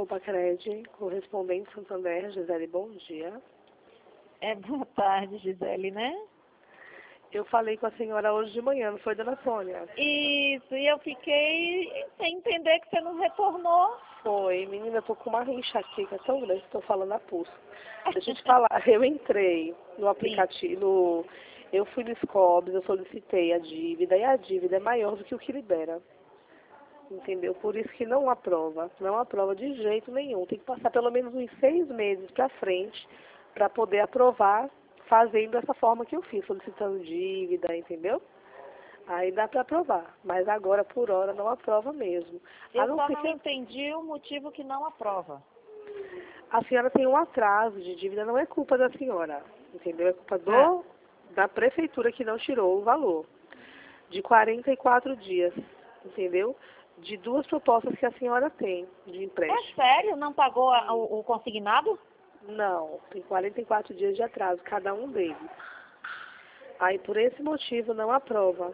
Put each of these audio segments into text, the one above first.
Sou Bacrede, correspondente Santander. Gisele, bom dia. Boa tarde, Gisele, né? Eu falei com a senhora hoje de manhã, não foi, dona Sônia? Isso, e eu fiquei sem entender que você não retornou. Foi, menina, eu tô com uma enxaqueca tão grande que tô falando a pulso. Deixa eu te falar, eu entrei no aplicativo, eu fui no Scobs, eu solicitei a dívida, e a dívida é maior do que o que libera. Entendeu? Por isso que não aprova de jeito nenhum. Tem que passar pelo menos uns 6 meses para frente para poder aprovar fazendo dessa forma que eu fiz, solicitando dívida, entendeu? Aí dá para aprovar, mas agora por hora não aprova mesmo. Eu só não entendi o motivo que não aprova. A senhora tem um atraso de dívida, não é culpa da senhora, entendeu? É culpa da prefeitura que não tirou o valor. De 44 dias, entendeu? De 2 propostas que a senhora tem de empréstimo. É sério? Não pagou o consignado? Não, tem 44 dias de atraso, cada um deles. Aí, por esse motivo, não aprova.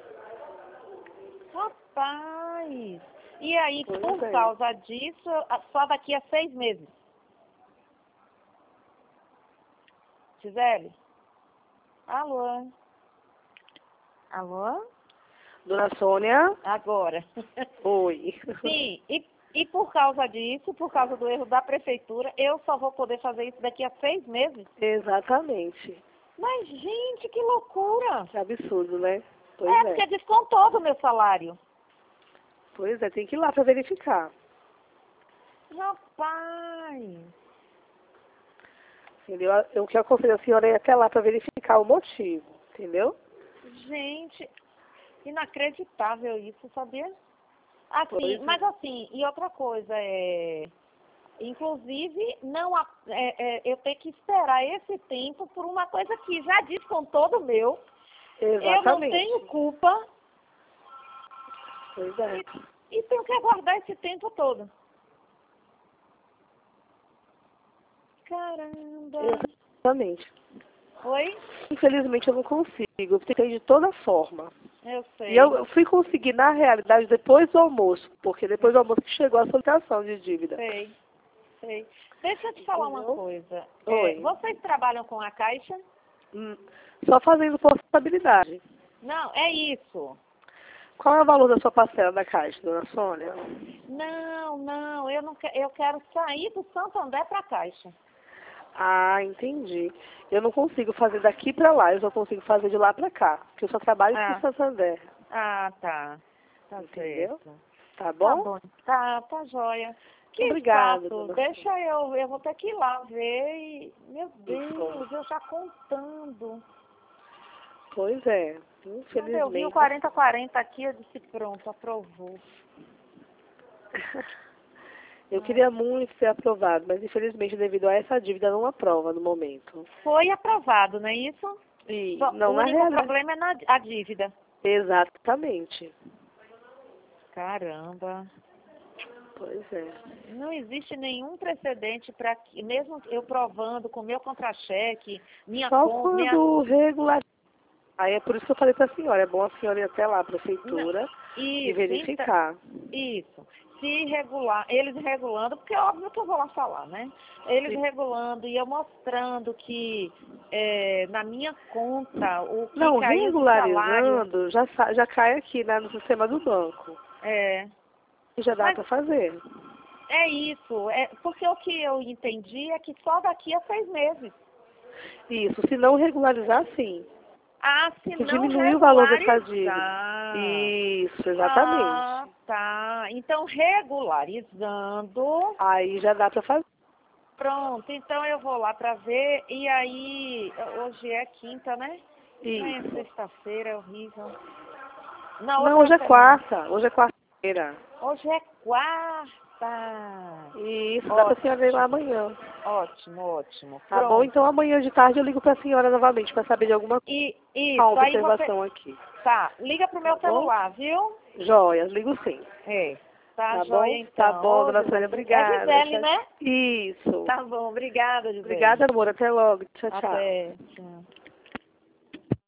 Rapaz! E aí, Pois por é. causa disso, só daqui a 6 meses? Gisele? Alô? Alô? Dona Sônia? Agora. Oi. Sim, e por causa disso, por causa do erro da prefeitura, eu só vou poder fazer isso daqui a 6 meses? Exatamente. Mas, gente, que loucura! Que absurdo, né? Pois Porque descontou do meu salário. Pois é, tem que ir lá para verificar. Rapaz! Entendeu? O que eu aconselho a senhora é ir até lá para verificar o motivo, entendeu? Gente, inacreditável isso, sabia? Assim, Pois é. mas assim, e outra coisa inclusive, não eu tenho que esperar esse tempo por uma coisa que já descontou do meu. Exatamente. Eu não tenho culpa. Pois é. E tenho que aguardar esse tempo todo. Caramba! Exatamente. Oi? Infelizmente eu não consigo, eu tentei de toda forma. Eu sei. E eu fui conseguir, na realidade, depois do almoço, porque depois do almoço que chegou a solicitação de dívida. Sei. Deixa eu te falar uma Entendeu? coisa. Oi. Vocês trabalham com a Caixa? Só fazendo possibilidade. Não, é isso. Qual é o valor da sua parcela da Caixa, dona Sônia? Não, eu não quero, eu quero sair do Santander para a Caixa. Ah, entendi. Eu não consigo fazer daqui para lá, eu só consigo fazer de lá para cá, porque eu só trabalho com Santander. Ah, tá. Tá Entendeu? certo. Tá bom? Tá joia. Que Obrigada, fato? dona Deixa eu vou ter que ir lá ver e, meu Deus, eu já contando. Pois é, Quando infelizmente. eu vi o 40-40 aqui, eu disse, pronto, aprovou. Eu queria muito ser aprovado, mas infelizmente devido a essa dívida não aprova no momento. Foi aprovado, não é isso? E Só, não o na único realidade. problema é a dívida. Exatamente. Caramba. Pois é. Não existe nenhum precedente para que, mesmo eu provando com meu contra-cheque, Só quando regular. Aí é por isso que eu falei para a senhora, é bom a senhora ir até lá, a prefeitura, e verificar. Isso. Se regular, eles regulando, porque é óbvio que eu vou lá falar, né? Eles regulando e eu mostrando que na minha conta o que Não, caiu de salário. regularizando, já cai aqui, né, no sistema do banco. E já dá para fazer. É isso. Porque o que eu entendi é que só daqui a 6 meses. Isso, se não regularizar, sim. Se Que não diminui o valor dessa regularizar. dívida. Isso, exatamente. Tá. Então, regularizando. Aí já dá para fazer. Pronto, então eu vou lá para ver. E aí, hoje é quinta, né? Isso. É sexta-feira, é horrível. Não, hoje é quarta. Hoje é quarta-feira. Hoje é quarta. Isso, dá para a senhora ir lá amanhã. Ótimo. Tá bom? Então amanhã de tarde eu ligo para a senhora novamente para saber de alguma observação aqui. Tá, liga pro meu celular, viu? Joia, ligo sim. Tá bom? joia então. Tá bom, dona Sônia, obrigada. É Gisele, né? Isso. Tá bom, obrigada, Gisele. Obrigada, amor. Até logo. Tchau, tchau. Até. Tchau.